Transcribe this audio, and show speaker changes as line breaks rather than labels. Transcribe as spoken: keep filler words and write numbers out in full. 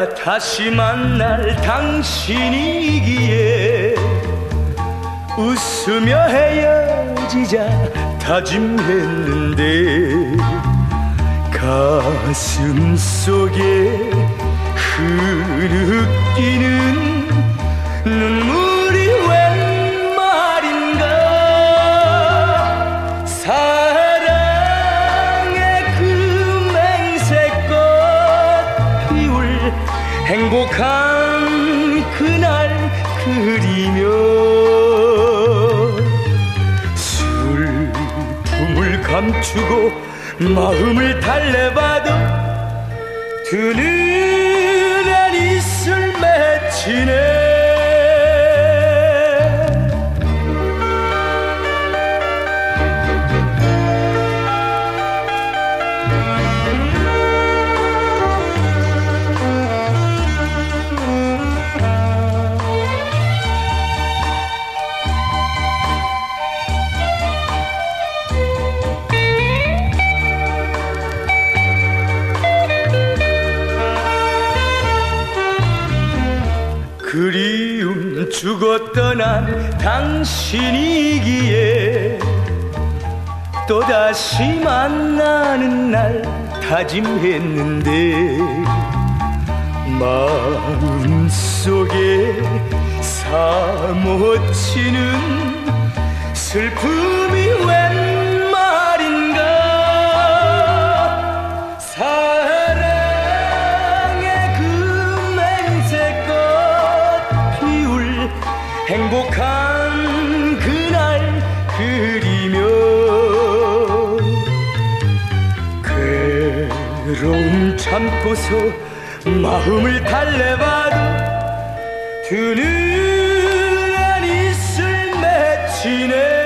다시 만날 당신이기에 웃으며 헤어지자 다짐했는데 가슴 속에 흐느끼는 눈물이 웬 말인가. 사랑의 그 맹세꽃 피울 행복한 그날 그리며 슬픔을 감추고 마음을 달래봐도 두 눈엔 이슬 맺히네. 그리움 주고 떠난 당신이기에 또다시 만나는 날 다짐했는데 마음속에 사모치는 슬픔이 웬 말인가. 사랑의 그 맹세꽃 피울 행복한 그날 그리며 괴로움 참고서 마음을 달래봐도 두 눈엔 이슬 맺히네.